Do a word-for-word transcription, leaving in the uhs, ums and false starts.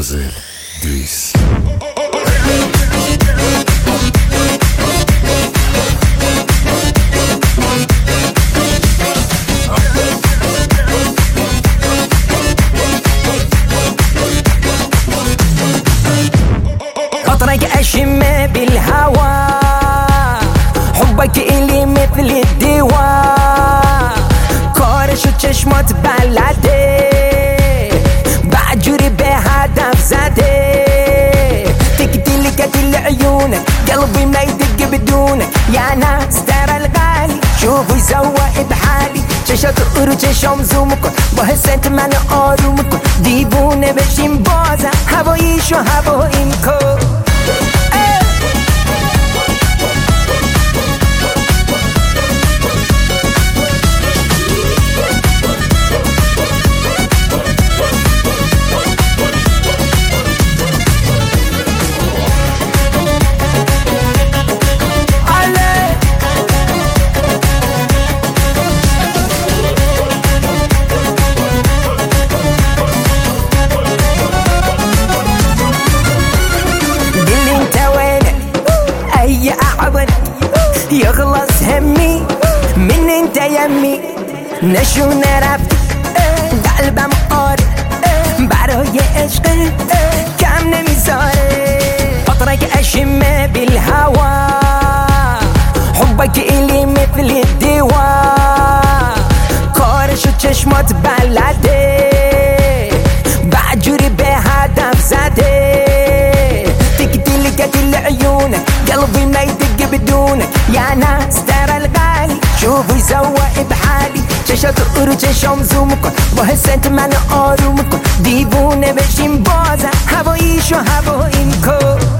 فاضل دویس. أطرق أشم بالهوى حبك إلي مثل الدواء كارش وچشمات بلده بعجوري بهدف زده تقتل قتل عيونك قلبي ما يدق بدونك يا ناس ترى الغالي شوفوا يسوى بحالي چشات رو چشام زوم کن با حست من آروم کن دیوونه بشیم بازم هواییشو هواییم کن. يخلص همي من انت يمي نشو نرفت قلبم قاره برای عشق کم نمیذاره اطرق اشم بالهوا حبك الي مثل الدواء کارش و چشمات بلده بعجوری به هدف زده تقتل قتل عيونك قلبي ما يدق بدونك يا ناس ترى الغالي شوفوا يسوى بحالي چشات رو چشام زوم کن با حست من آروم کن دیوونه بشیم بازم هواییشو هواییم کن.